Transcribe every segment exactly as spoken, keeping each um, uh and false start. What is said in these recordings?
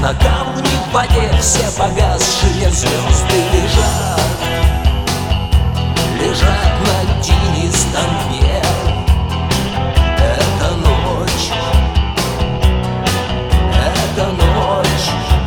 на камне в воде все погасшие звезды лежат, лежат на тенистом дне. Это ночь, это ночь,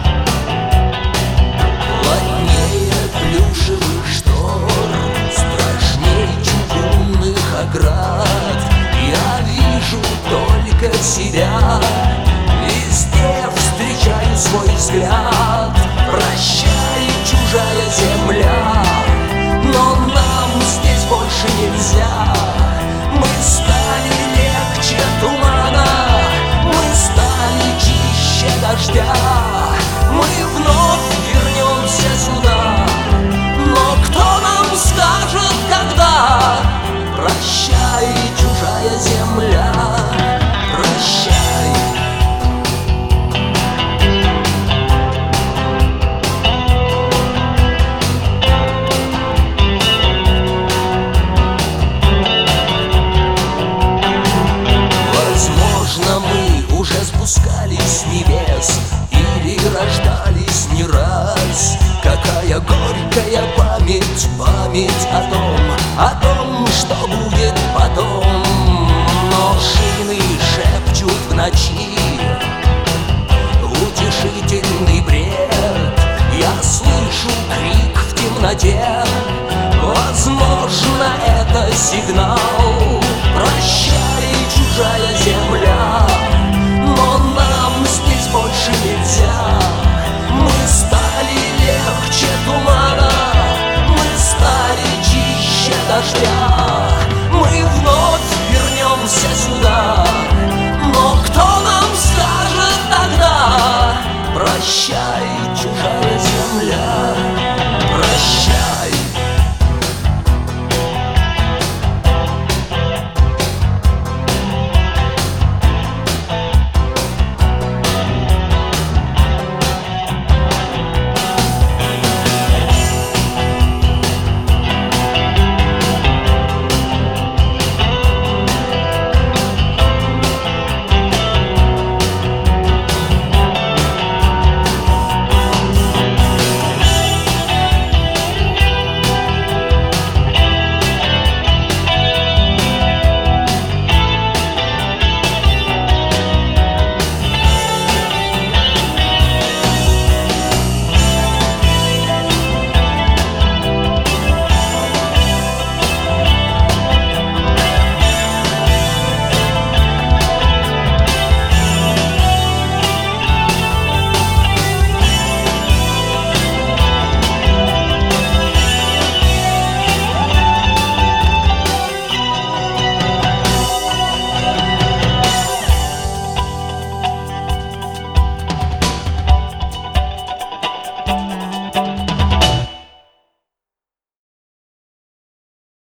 плотнее плюшевых штор, страшней чугунных оград. Я вижу только себя, везде встречаю свой взгляд. Прощай, чужая земля, но нам здесь больше нельзя. Мы стали легче тумана, мы стали чище дождя. Мы вновь вернемся сюда, но кто нам скажет, когда? Прощай, чужая земля, прощай. Возможно, мы уже спускались с небес или рождались не раз. Какая горькая память, память о том, о том, что будет потом. Но шины шепчут в ночи утешительный бред. Я слышу крик в темноте, возможно, это сигнал. Прощай, чужая земля, но нам здесь больше нельзя. Мы стали легче тумана, мы стали чище дождя. Мы вновь вернемся сюда, но кто нам скажет тогда? Прощай, чужая земля.